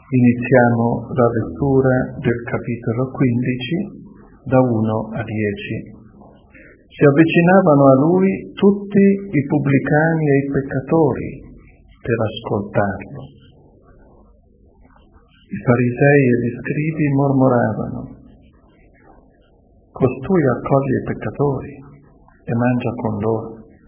Iniziamo la lettura del capitolo 15, da 1 a 10. Si avvicinavano a lui tutti i pubblicani e i peccatori per ascoltarlo. I farisei e gli scribi mormoravano: costui accoglie i peccatori e mangia con loro.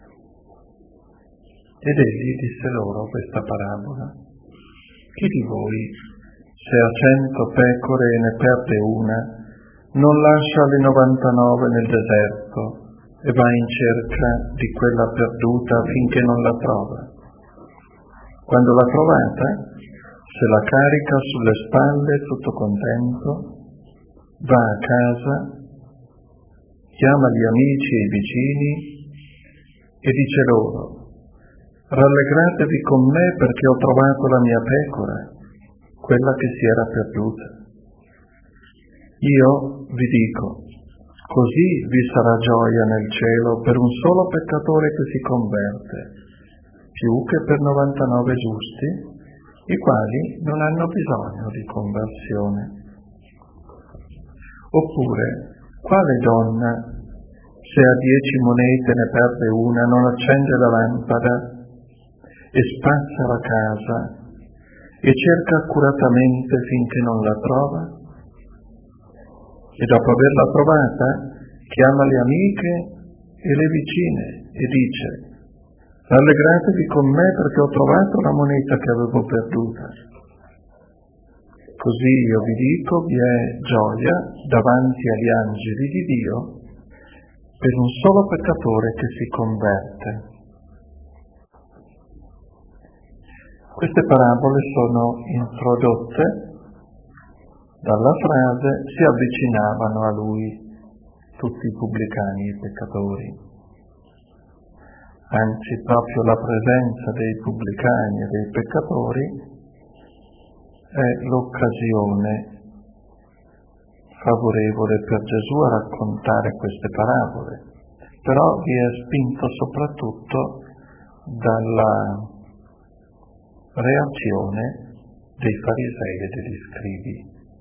Ed egli disse loro questa parabola: chi di voi, se ha 100 pecore e ne perde una, non lascia le 99 nel deserto e va in cerca di quella perduta finché non la trova? Quando l'ha trovata, se la carica sulle spalle tutto contento, va a casa, chiama gli amici e i vicini e dice loro: rallegratevi con me perché ho trovato la mia pecora, quella che si era perduta. Io vi dico, così vi sarà gioia nel cielo per un solo peccatore che si converte, più che per 99 giusti, i quali non hanno bisogno di conversione. Oppure, quale donna, se ha 10 monete ne perde una, non accende la lampada e spazza la casa e cerca accuratamente finché non la trova? E dopo averla trovata, chiama le amiche e le vicine e dice: rallegratevi con me perché ho trovato la moneta che avevo perduta. Così io vi dico, vi è gioia davanti agli angeli di Dio per un solo peccatore che si converte. Queste parabole sono introdotte dalla frase si avvicinavano a lui tutti i pubblicani e i peccatori. Anzi, proprio la presenza dei pubblicani e dei peccatori è l'occasione favorevole per Gesù a raccontare queste parabole, però vi è spinto soprattutto dalla reazione dei farisei e degli scribi.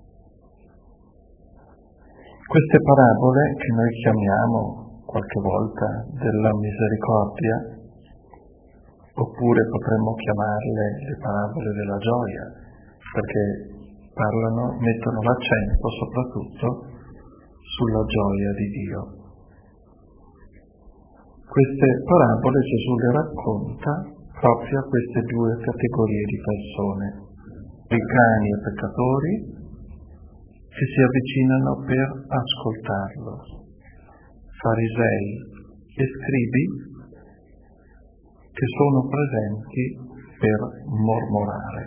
Queste parabole, che noi chiamiamo qualche volta della misericordia, oppure potremmo chiamarle le parabole della gioia, perché mettono l'accento soprattutto sulla gioia di Dio. Queste parabole Gesù le racconta proprio a queste due categorie di persone, pubblicani e peccatori, che si avvicinano per ascoltarlo, farisei e scribi che sono presenti per mormorare.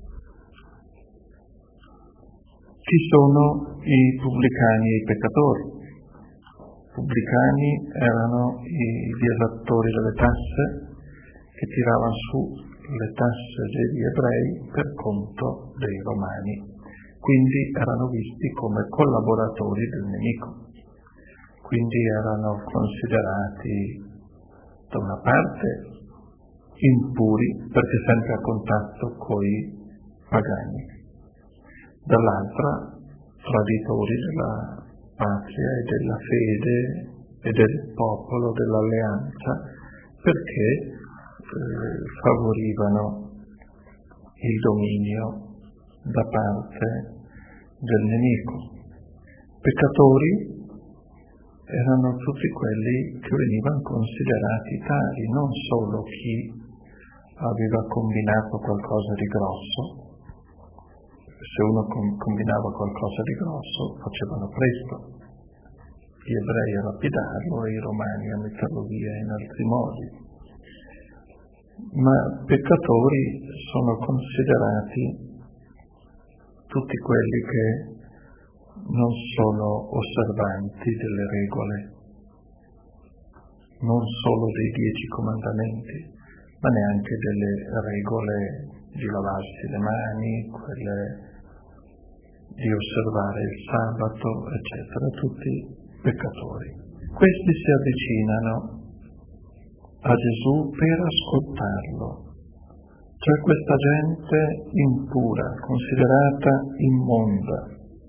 Chi sono i pubblicani e i peccatori? Pubblicani erano gli esattori delle tasse che tiravano su le tasse degli ebrei per conto dei romani. Quindi erano visti come collaboratori del nemico, quindi erano considerati da una parte impuri perché sempre a contatto coi pagani, dall'altra traditori della patria e della fede e del popolo, dell'alleanza, perché favorivano il dominio da parte del nemico. Peccatori erano tutti quelli che venivano considerati tali, non solo chi aveva combinato qualcosa di grosso. Se uno combinava qualcosa di grosso facevano presto gli ebrei a lapidarlo e i romani a metterlo via in altri modi. Ma peccatori sono considerati tutti quelli che non sono osservanti delle regole, non solo dei 10 comandamenti, ma neanche delle regole di lavarsi le mani, quelle di osservare il sabato, eccetera, tutti peccatori. Questi si avvicinano a Gesù per ascoltarlo, C'è questa gente impura, considerata immonda.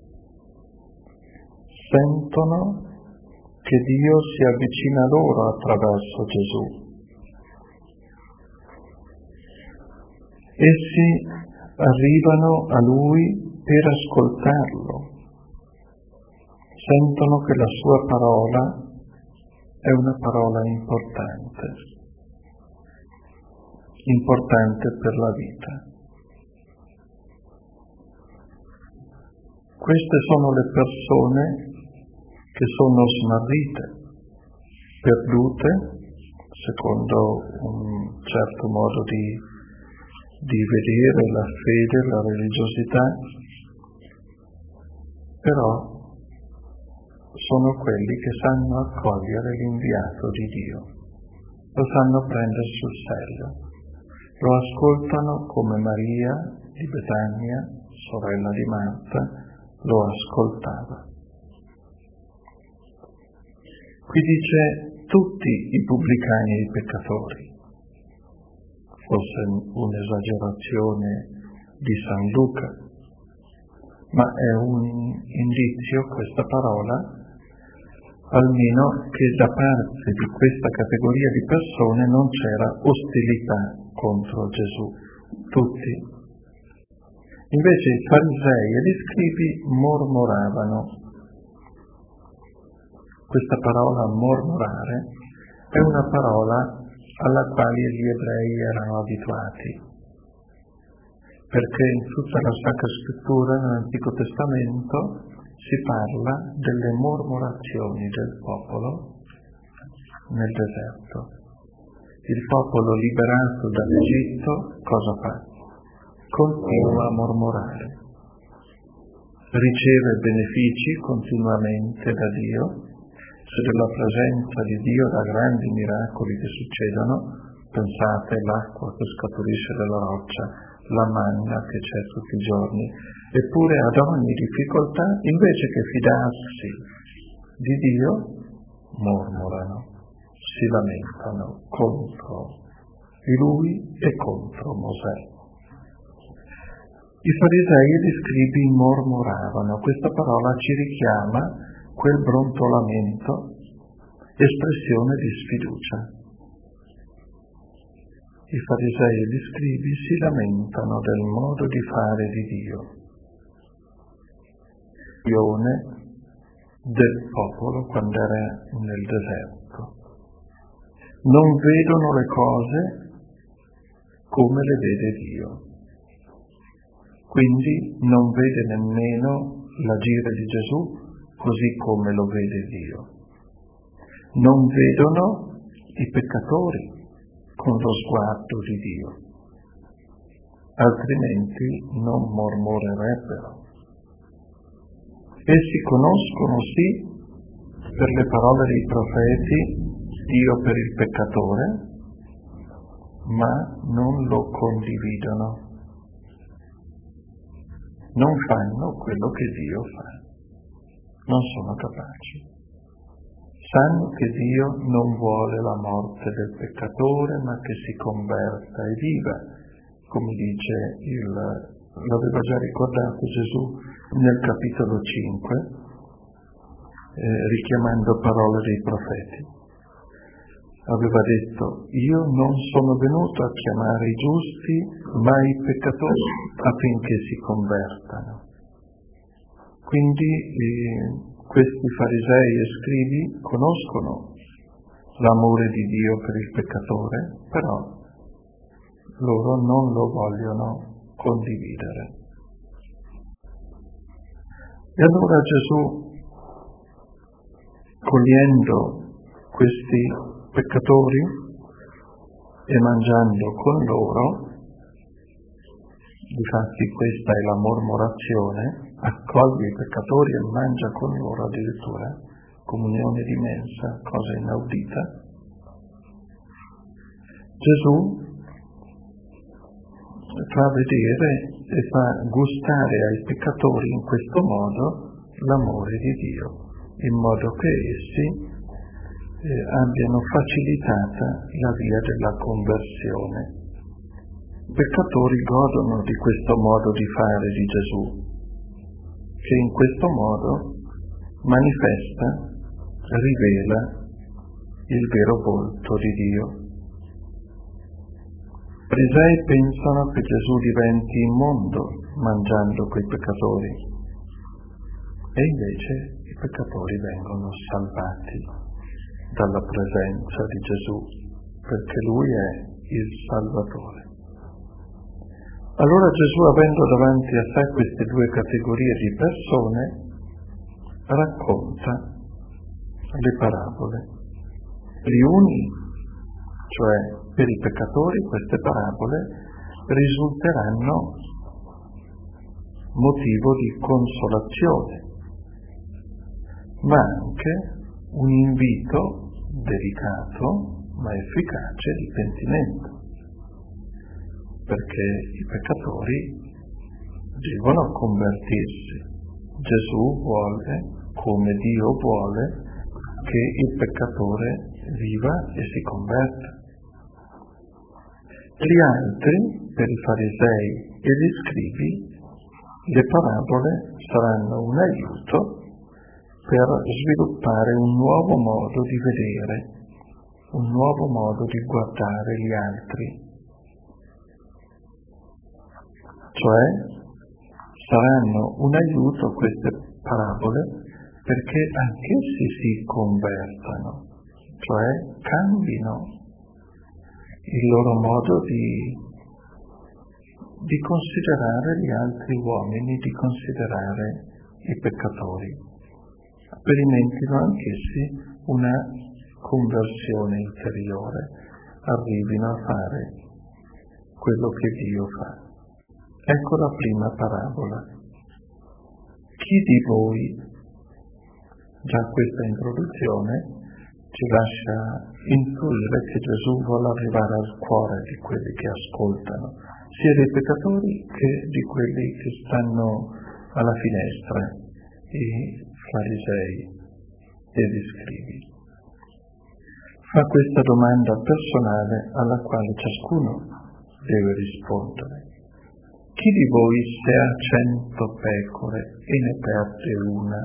Sentono che Dio si avvicina loro attraverso Gesù. Essi arrivano a Lui per ascoltarlo. Sentono che la sua parola è una parola importante per la vita. Queste sono le persone che sono smarrite, perdute, secondo un certo modo di vedere la fede, la religiosità, però sono quelli che sanno accogliere l'inviato di Dio, lo sanno prendere sul serio, lo ascoltano come Maria di Betania, sorella di Marta, lo ascoltava. Qui dice tutti i pubblicani e i peccatori, forse un'esagerazione di San Luca, ma è un indizio, questa parola, almeno che da parte di questa categoria di persone non c'era ostilità contro Gesù, tutti. Invece i farisei e gli scribi mormoravano. Questa parola mormorare è una parola alla quale gli ebrei erano abituati, perché in tutta la Sacra Scrittura, nell'Antico Testamento, si parla delle mormorazioni del popolo nel deserto. Il popolo liberato dall'Egitto cosa fa? Continua a mormorare. Riceve benefici continuamente da Dio. Se della presenza di Dio da grandi miracoli che succedono, pensate l'acqua che scaturisce dalla roccia, la manna che c'è tutti i giorni, eppure ad ogni difficoltà, invece che fidarsi di Dio, mormorano, si lamentano contro di Lui e contro Mosè. I farisei e gli scribi mormoravano. Questa parola ci richiama quel brontolamento, espressione di sfiducia. I farisei e gli scribi si lamentano del modo di fare di Dio, del popolo quando era nel deserto. Non vedono le cose come le vede Dio, quindi non vede nemmeno l'agire di Gesù così come lo vede Dio. Non vedono i peccatori con lo sguardo di Dio, altrimenti non mormorerebbero. Essi conoscono sì per le parole dei profeti Dio per il peccatore, ma non lo condividono, non fanno quello che Dio fa, non sono capaci. Sanno che Dio non vuole la morte del peccatore, ma che si converta e viva, come dice l'aveva già ricordato Gesù nel capitolo 5, richiamando parole dei profeti. Aveva detto: io non sono venuto a chiamare i giusti, ma i peccatori, affinché si convertano. Quindi questi farisei e scribi conoscono l'amore di Dio per il peccatore, però loro non lo vogliono condividere. E allora Gesù, cogliendo questi peccatori e mangiando con loro, difatti questa è la mormorazione, accoglie i peccatori e mangia con loro addirittura, comunione di mensa, cosa inaudita. Gesù fa vedere e fa gustare ai peccatori in questo modo l'amore di Dio, in modo che essi abbiano facilitata la via della conversione. peccatori godono di questo modo di fare di Gesù, che in questo modo manifesta, rivela il vero volto di Dio. I farisei pensano che Gesù diventi immondo mangiando quei peccatori, e invece i peccatori vengono salvati dalla presenza di Gesù, perché Lui è il Salvatore. Allora Gesù, avendo davanti a sé queste due categorie di persone, racconta le parabole. Gli uni, cioè per i peccatori, queste parabole risulteranno motivo di consolazione, ma anche un invito delicato ma efficace di pentimento, perché i peccatori devono convertirsi. Gesù vuole, come Dio vuole, che il peccatore viva e si converta. Gli altri, per i farisei e gli scribi, le parabole saranno un aiuto per sviluppare un nuovo modo di vedere, un nuovo modo di guardare gli altri. Cioè, saranno un aiuto queste parabole perché anch'essi si convertano, cioè cambino il loro modo di considerare gli altri uomini, di considerare i peccatori. Sperimentino anch'essi una conversione interiore, arrivino a fare quello che Dio fa. Ecco la prima parabola. Chi di voi, già questa introduzione ci lascia intuire che Gesù vuole arrivare al cuore di quelli che ascoltano, sia dei peccatori che di quelli che stanno alla finestra, i farisei e gli scribi. Fa questa domanda personale alla quale ciascuno deve rispondere. Chi di voi, se ha 100 pecore e ne perde una?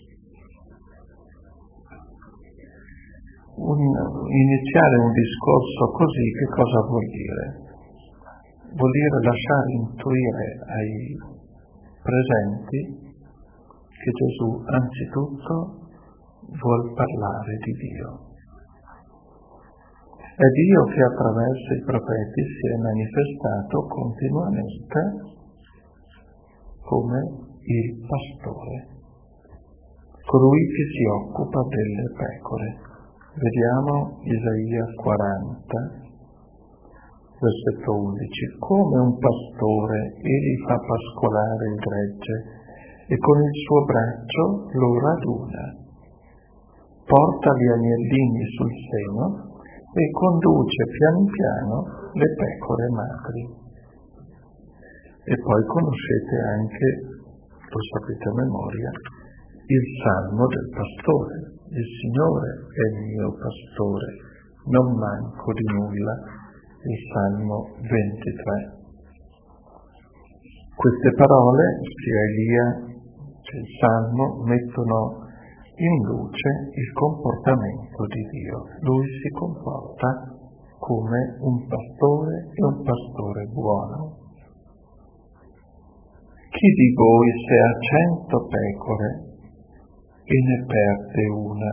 Iniziare un discorso così che cosa vuol dire? Vuol dire lasciare intuire ai presenti che Gesù anzitutto vuol parlare di Dio. È Dio che attraverso i profeti si è manifestato continuamente come il pastore, colui che si occupa delle pecore. Vediamo Isaia 40, versetto 11. Come un pastore egli fa pascolare il gregge e con il suo braccio lo raduna, porta gli agnellini sul seno e conduce pian piano le pecore madri. E poi conoscete anche, lo sapete a memoria, il salmo del pastore. Il Signore è il mio pastore, non manco di nulla. Il salmo 23. Queste parole, sia Elia che il salmo, mettono in luce il comportamento di Dio. Lui si comporta come un pastore e un pastore buono. Chi di voi, se ha 100 pecore e ne perde una,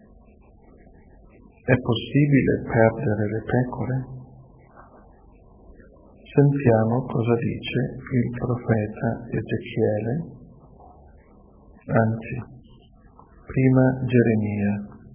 è possibile perdere le pecore? Sentiamo cosa dice il profeta Ezechiele, anzi, prima Geremia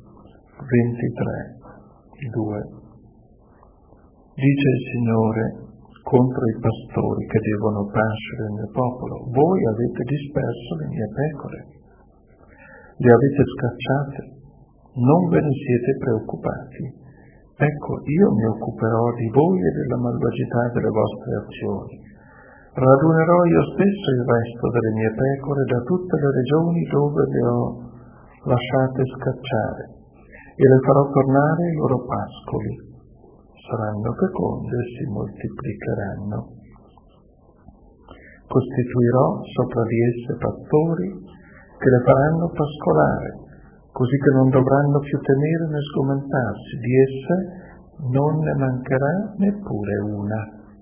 23:2. Dice il Signore contro i pastori che devono pascere il mio popolo: voi avete disperso le mie pecore, le avete scacciate, non ve ne siete preoccupati. Ecco, io mi occuperò di voi e della malvagità delle vostre azioni. Radunerò io stesso il resto delle mie pecore da tutte le regioni dove le ho lasciate scacciare e le farò tornare ai loro pascoli. saranno feconde e si moltiplicheranno. Costituirò sopra di esse pastori che le faranno pascolare, così che non dovranno più temere né sgomentarsi, di esse non ne mancherà neppure una.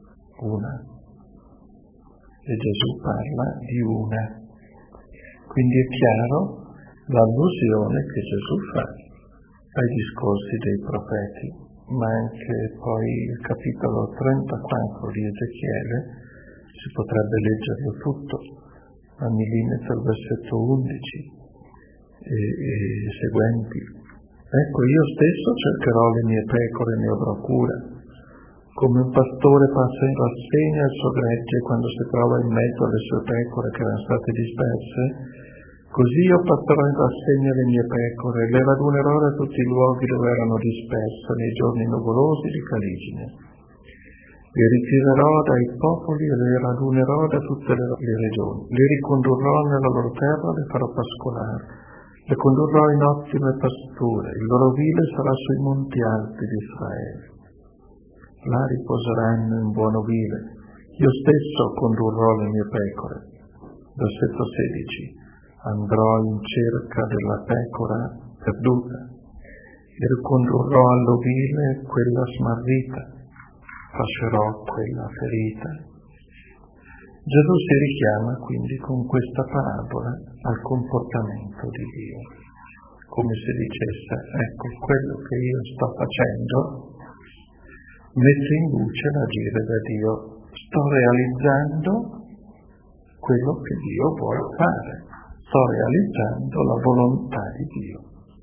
E Gesù parla di una. Quindi è chiaro l'allusione che Gesù fa ai discorsi dei profeti, ma anche poi il capitolo 34 di Ezechiele si potrebbe leggerlo tutto, a millimetro il versetto 11 e seguenti. Ecco, io stesso cercherò le mie pecore e ne avrò cura. Come un pastore passa in rassegna il suo gregge quando si trova in mezzo alle sue pecore che erano state disperse, così io passerò in rassegna le mie pecore, le radunerò da tutti i luoghi dove erano disperse nei giorni nuvolosi di caligine. Le ritirerò dai popoli e le radunerò da tutte le regioni. Le ricondurrò nella loro terra, le farò pascolare. Le condurrò in ottime pasture. Il loro vile sarà sui monti alti di Israele. Là riposeranno in buon ovile. Io stesso condurrò le mie pecore. Versetto 16. Andrò in cerca della pecora perduta e ricondurrò all'ovile quella smarrita, fascerò quella ferita. Gesù si richiama quindi con questa parabola al comportamento di Dio, come se dicesse: ecco, quello che io sto facendo mette in luce l'agire da Dio, sto realizzando quello che Dio vuole fare, sto realizzando la volontà di Dio.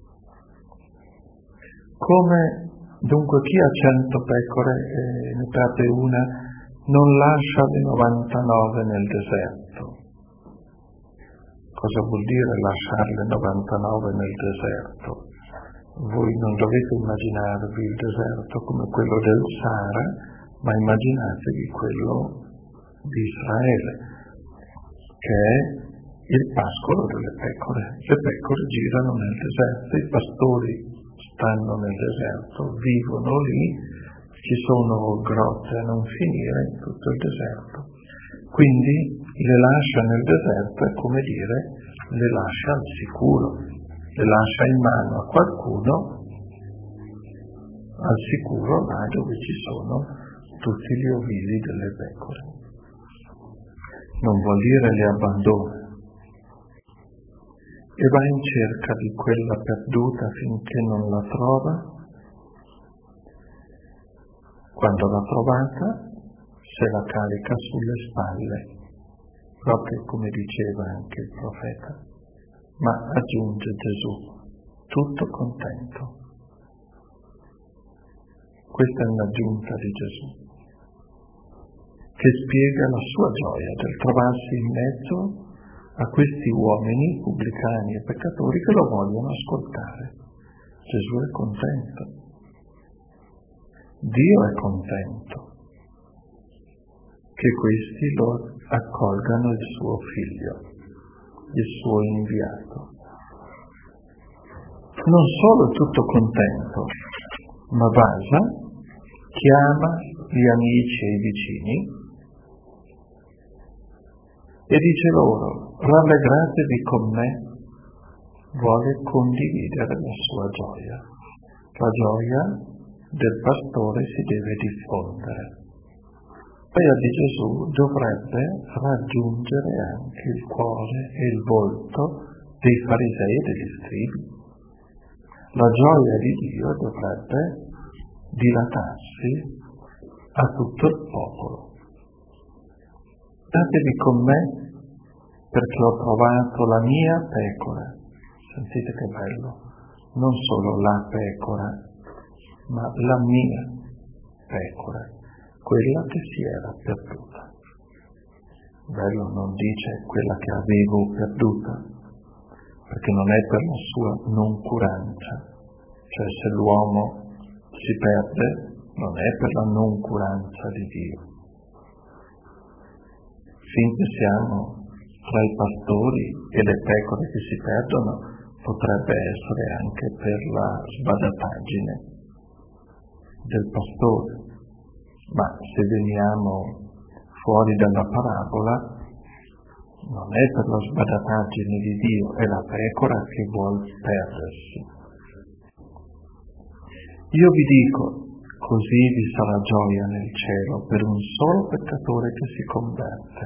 Come dunque chi ha 100 pecore e ne perde una, non lascia le 99 nel deserto. Cosa vuol dire lasciare le 99 nel deserto? Voi non dovete immaginarvi il deserto come quello del Sahara, ma immaginatevi quello di Israele, che è il pascolo delle pecore. Le pecore girano nel deserto, i pastori stanno nel deserto, vivono lì, ci sono grotte a non finire in tutto il deserto. Quindi le lascia nel deserto è come dire le lascia al sicuro, le lascia in mano a qualcuno al sicuro là dove ci sono tutti gli ovili delle pecore. Non vuol dire le abbandona e va in cerca di quella perduta finché non la trova. Quando l'ha trovata se la carica sulle spalle, proprio come diceva anche il profeta, ma aggiunge Gesù, tutto contento. Questa è un'aggiunta di Gesù, che spiega la sua gioia del trovarsi in mezzo a questi uomini pubblicani e peccatori che lo vogliono ascoltare. Gesù è contento. Dio è contento che questi lo accolgano il suo figlio, il suo inviato. Non solo è tutto contento, ma basa, chiama gli amici e i vicini e dice loro: rallegratevi con me, vuole condividere la sua gioia. La gioia del pastore si deve diffondere. Poi di Gesù dovrebbe raggiungere anche il cuore e il volto dei farisei e degli scribi. La gioia di Dio dovrebbe dilatarsi a tutto il popolo. Datevi con me perché ho trovato la mia pecora. Sentite che bello, non solo la pecora, ma la mia pecora, quella che si era perduta. Bello, non dice quella che avevo perduta, perché non è per la sua noncuranza, cioè se l'uomo si perde non è per la noncuranza di Dio. Finché siamo tra i pastori e le pecore che si perdono, potrebbe essere anche per la sbadataggine. del pastore. Ma se veniamo fuori dalla parabola, non è per la sbadataggine di Dio, è la pecora che vuol perdersi. Io vi dico, così vi sarà gioia nel cielo per un solo peccatore che si converte.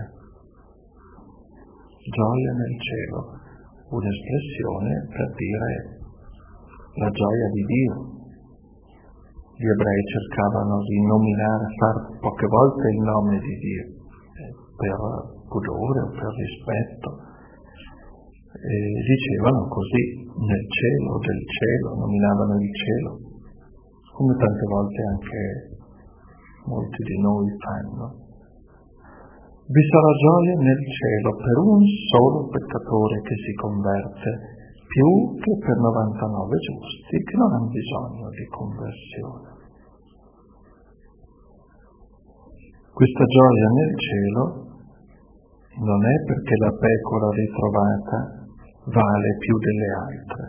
Gioia nel cielo, un'espressione per dire la gioia di Dio. Gli ebrei cercavano di nominare, far poche volte il nome di Dio, per pudore o per rispetto, e dicevano così, nel cielo, del cielo, nominavano il cielo, come tante volte anche molti di noi fanno. Vi sarà gioia nel cielo per un solo peccatore che si converte, più che per 99 giusti che non hanno bisogno di conversione. Questa gioia nel cielo non è perché la pecora ritrovata vale più delle altre,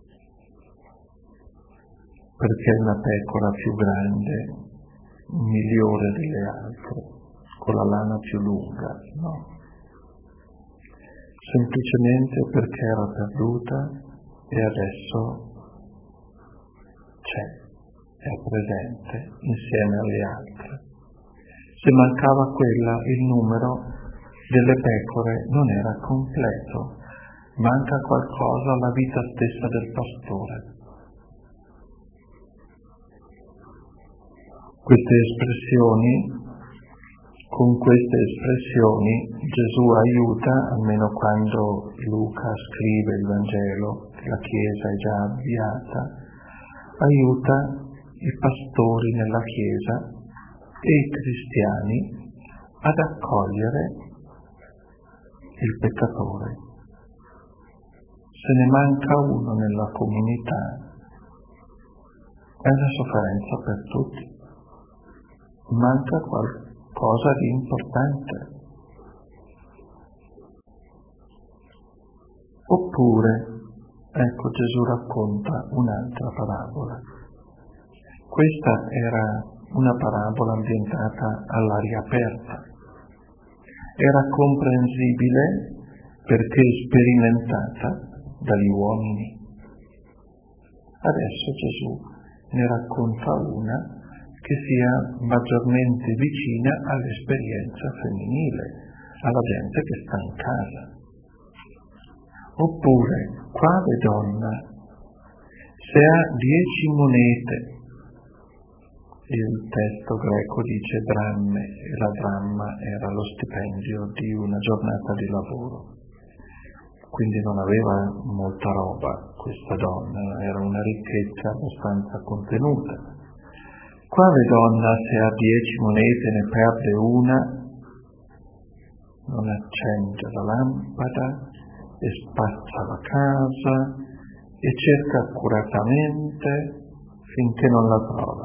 perché è una pecora più grande, migliore delle altre, con la lana più lunga, no. Semplicemente perché era perduta e adesso c'è, è presente insieme alle altre. Se mancava quella, il numero delle pecore non era completo, manca qualcosa alla vita stessa del pastore. Con queste espressioni Gesù aiuta, almeno quando Luca scrive il Vangelo, che la Chiesa è già avviata, aiuta i pastori nella Chiesa e i cristiani ad accogliere il peccatore. Se ne manca uno nella comunità, è una sofferenza per tutti. Manca qualcosa di importante. Oppure, ecco, Gesù racconta un'altra parabola. Questa era una parabola ambientata all'aria aperta. Era comprensibile perché sperimentata dagli uomini. Adesso Gesù ne racconta una che sia maggiormente vicina all'esperienza femminile, alla gente che sta in casa. Oppure, quale donna, se ha 10 monete, il testo greco dice dramme, e la dramma era lo stipendio di una giornata di lavoro. Quindi non aveva molta roba questa donna, era una ricchezza abbastanza contenuta. Quale donna, se ha 10 monete ne perde una, non accende la lampada e spazza la casa e cerca accuratamente finché non la trova.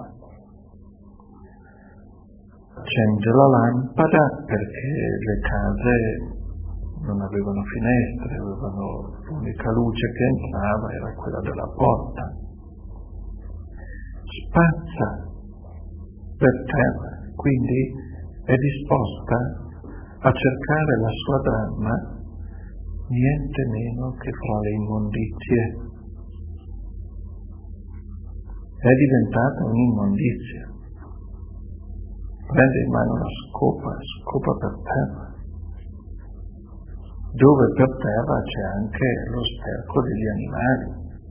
Accende la lampada perché le case non avevano finestre, l'unica luce che entrava era quella della porta. Spazza per terra, quindi è disposta a cercare la sua dramma niente meno che fra le immondizie. È diventata un'immondizia. Prende in mano la scopa per terra, dove per terra c'è anche lo sterco degli animali,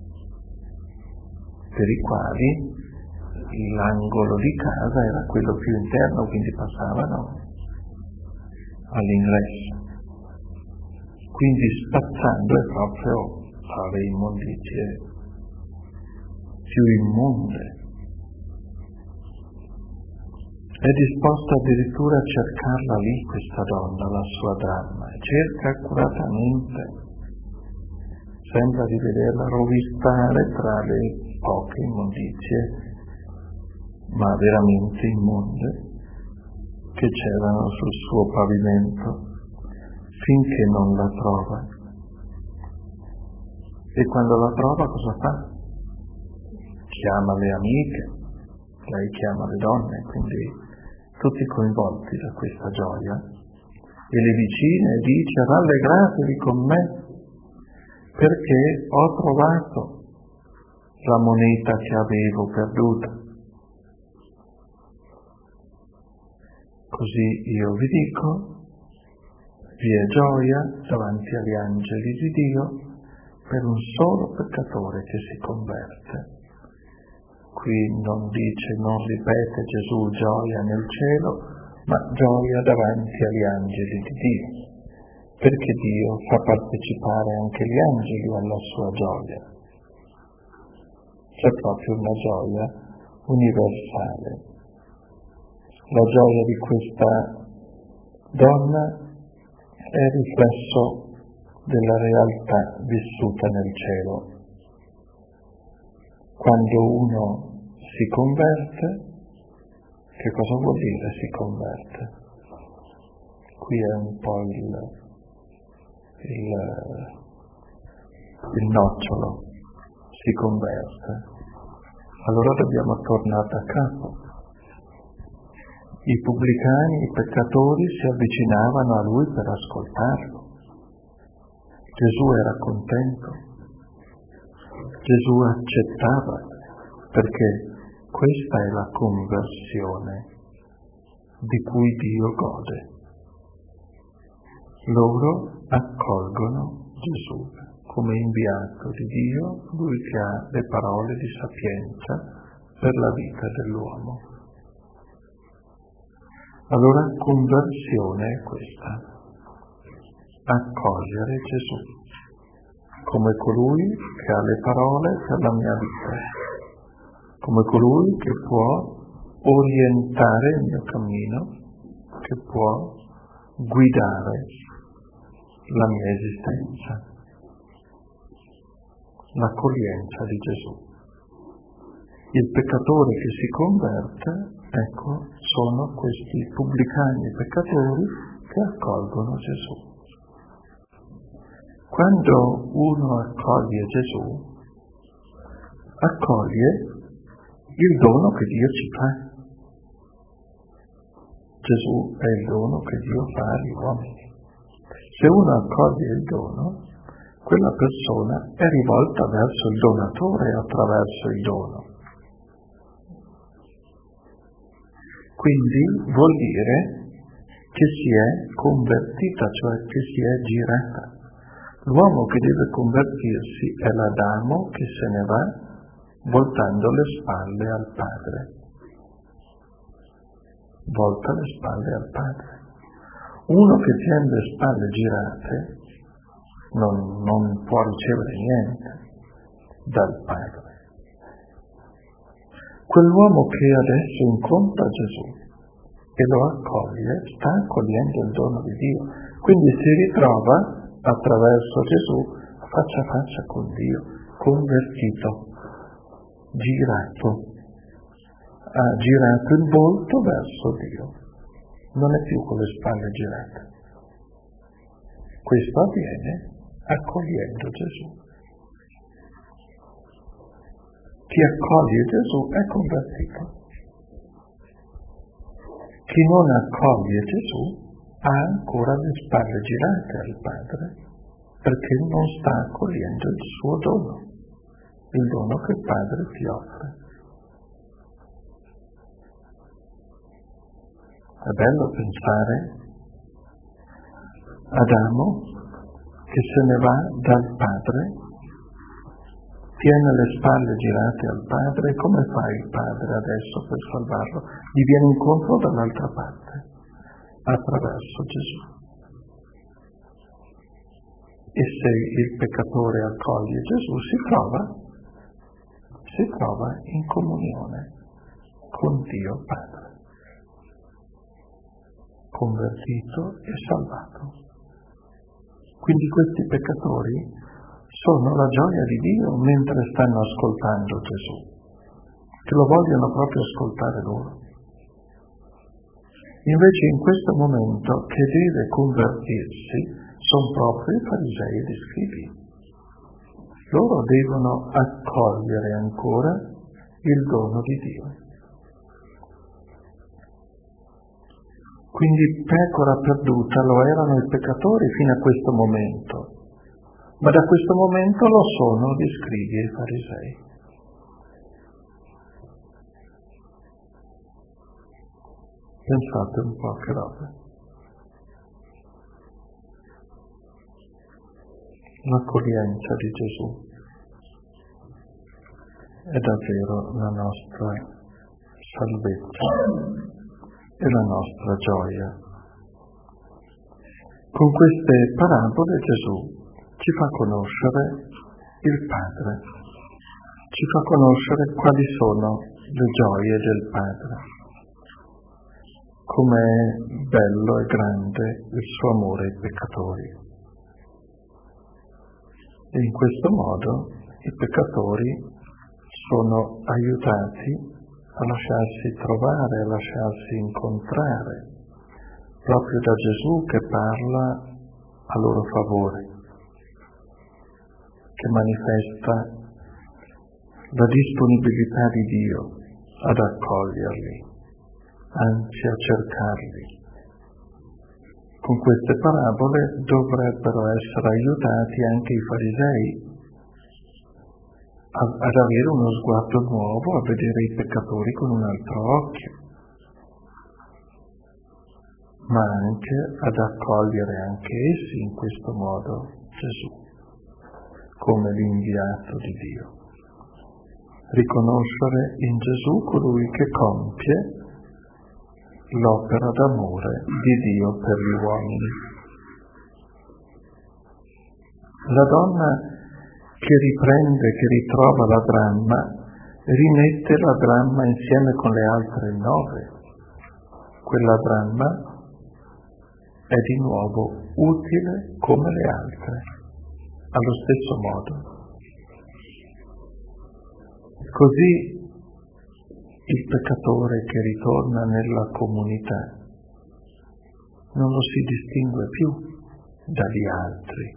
per i quali l'angolo di casa era quello più interno, quindi passavano all'ingresso. Quindi spazzando è proprio tra le immondizie più immonde. È disposta addirittura a cercarla lì, questa donna, la sua dramma, e cerca accuratamente. Sembra di vederla rovistare tra le poche immondizie, ma veramente immonde, che c'erano sul suo pavimento, finché non la trova. E quando la trova cosa fa? Chiama le amiche, lei chiama le donne, quindi tutti coinvolti da questa gioia, e le vicine dice: rallegratevi con me, perché ho trovato la moneta che avevo perduta. Così io vi dico, vi è gioia davanti agli angeli di Dio per un solo peccatore che si converte. Qui non dice, non ripete Gesù gioia nel cielo, ma gioia davanti agli angeli di Dio, perché Dio fa partecipare anche gli angeli alla sua gioia. C'è proprio una gioia universale. La gioia di questa donna è riflesso della realtà vissuta nel cielo. Quando uno si converte, che cosa vuol dire si converte? Qui è un po' il nocciolo, si converte. Allora dobbiamo tornare da capo. I pubblicani, i peccatori si avvicinavano a lui per ascoltarlo. Gesù era contento, Gesù accettava, perché questa è la conversione di cui Dio gode. Loro accolgono Gesù come inviato di Dio, lui che ha le parole di sapienza per la vita dell'uomo. Allora conversione è questa: accogliere Gesù come colui che ha le parole per la mia vita, come colui che può orientare il mio cammino, che può guidare la mia esistenza. L'accoglienza di Gesù. Il peccatore che si converte, ecco, sono questi pubblicani peccatori che accolgono Gesù. Quando uno accoglie Gesù, accoglie il dono che Dio ci fa. Gesù è il dono che Dio fa agli uomini. Se uno accoglie il dono, quella persona è rivolta verso il donatore attraverso il dono. Quindi vuol dire che si è convertita, cioè che si è girata. L'uomo che deve convertirsi è l'Adamo che se ne va voltando le spalle al Padre. Volta le spalle al Padre. Uno che tiene le spalle girate non può ricevere niente dal Padre. Quell'uomo che adesso incontra Gesù e lo accoglie, sta accogliendo il dono di Dio, quindi si ritrova attraverso Gesù faccia a faccia con Dio, convertito, girato, ha girato il volto verso Dio, non è più con le spalle girate. Questo avviene accogliendo Gesù. Chi accoglie Gesù è convertito. Chi non accoglie Gesù ha ancora le spalle girate al Padre, perché non sta accogliendo il suo dono, il dono che il Padre ti offre. È bello pensare Adamo che se ne va dal Padre, tiene le spalle girate al Padre, e come fa il Padre adesso per salvarlo? Gli viene incontro dall'altra parte, attraverso Gesù. E se il peccatore accoglie Gesù si trova in comunione con Dio Padre, convertito e salvato. Quindi questi peccatori sono la gioia di Dio mentre stanno ascoltando Gesù, che lo vogliono proprio ascoltare loro. Invece in questo momento che deve convertirsi sono proprio i farisei ed i scribi. Loro devono accogliere ancora il dono di Dio. Quindi pecora perduta lo erano i peccatori fino a questo momento, ma da questo momento lo sono gli scribi e i farisei. Pensate un po' che roba. L'accoglienza di Gesù è davvero la nostra salvezza e la nostra gioia. Con queste parabole Gesù ci fa conoscere il Padre, ci fa conoscere quali sono le gioie del Padre, com'è bello e grande il suo amore ai peccatori. E in questo modo i peccatori sono aiutati a lasciarsi trovare, a lasciarsi incontrare proprio da Gesù che parla a loro favore, che manifesta la disponibilità di Dio ad accoglierli, anzi a cercarli. Con queste parabole dovrebbero essere aiutati anche i farisei ad avere uno sguardo nuovo, a vedere i peccatori con un altro occhio, ma anche ad accogliere anche essi in questo modo Gesù, come l'inviato di Dio. Riconoscere in Gesù colui che compie l'opera d'amore di Dio per gli uomini. La donna che riprende, che ritrova la dramma, rimette la dramma insieme con le altre 9. Quella dramma è di nuovo utile come le altre, allo stesso modo. Così il peccatore che ritorna nella comunità non lo si distingue più dagli altri.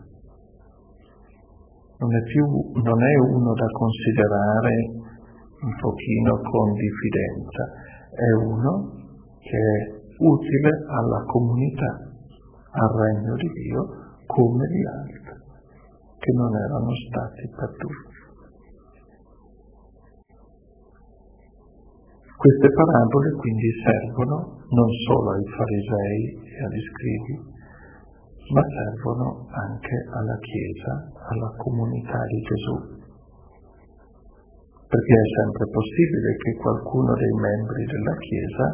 Non è uno da considerare un pochino con diffidenza, è uno che è utile alla comunità, al regno di Dio, come gli altri, che non erano stati perduti. Queste parabole quindi servono non solo ai farisei e agli scribi, ma servono anche alla Chiesa, alla comunità di Gesù. Perché è sempre possibile che qualcuno dei membri della Chiesa,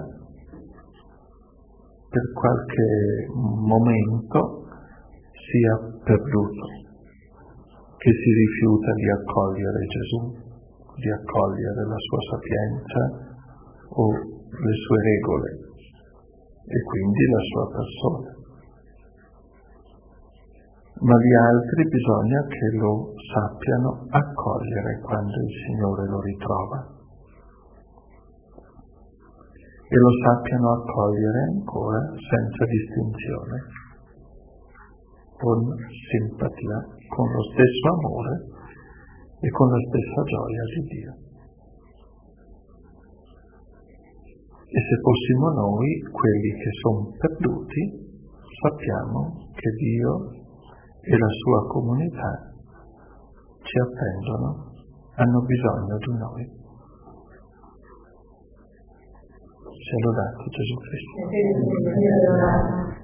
per qualche momento, sia perduto, che si rifiuta di accogliere Gesù, di accogliere la sua sapienza o le sue regole, e quindi la sua persona. Ma gli altri bisogna che lo sappiano accogliere quando il Signore lo ritrova e lo sappiano accogliere ancora senza distinzione, con simpatia, con lo stesso amore e con la stessa gioia di Dio. E se fossimo noi quelli che sono perduti, sappiamo che Dio e la sua comunità ci attendono, hanno bisogno di noi. Sia lodato Gesù Cristo.